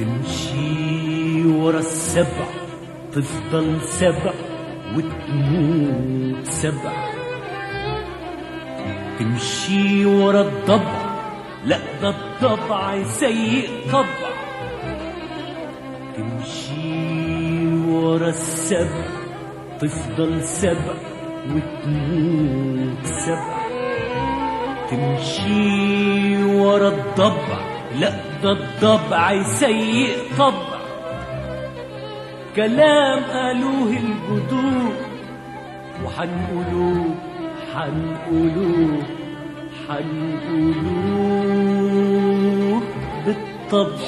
تمشي ورا السبع تفضل سبع وتموت سبع. تمشي ورا الضبع، لا ده الضبع سيء طبع. تمشي ورا السبع تفضل سبع وتموت سبع. تمشي ورا الضبع، لا ده الضبع سيء طبع. كلام قالوه الجدود وحنقولوه حنقولوه حنقولوه بالطبع.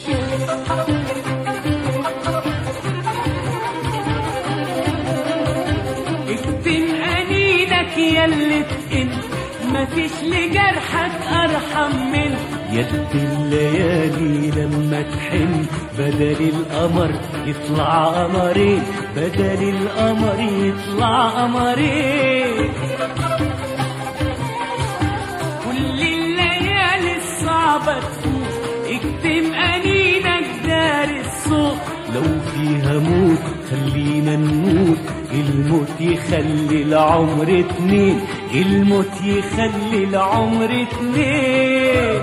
اكتم انينك ياللي تئن، مفيش لجرحك ارحم منه. يد الليالي لما تحن، بدل القمر يطلع قمرين، بدل القمر يطلع قمرين. كل الليالي الصعبة تفوت، اكتم انينك دار الصوت. لو فيها موت خلينا نموت، الموت يخلي العمر اتنين، الموت يخلي العمر اتنين.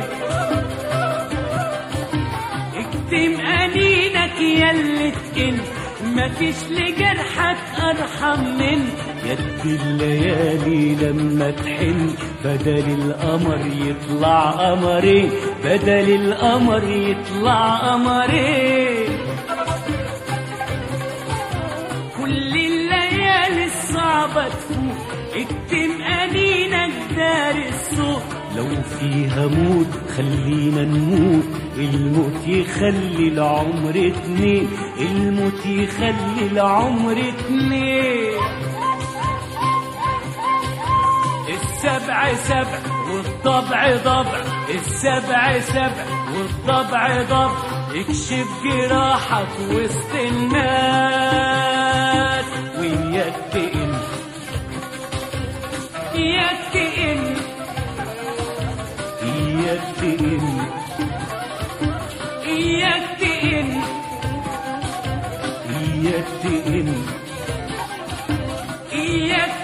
اكتم انينك ياللي تئن، مفيش لجرحك ارحم منه. يد الليالي لما تحن، بدل القمر يطلع قمرين، بدل القمر يطلع قمرين. كل الليالي الصعبة تفوت، اكتم انينك دار الصوت. لو فيها موت خلينا نموت، الموت يخلي العمر اتنين، الموت يخلي العمر اتنين. السبع سبع والضبع ضبع، السبع سبع والضبع ضبع. اكشف جراحك وسط الناس وياك تئن، ياك تئن، ياك تئن، ياك تئن، ياك تئن، ياك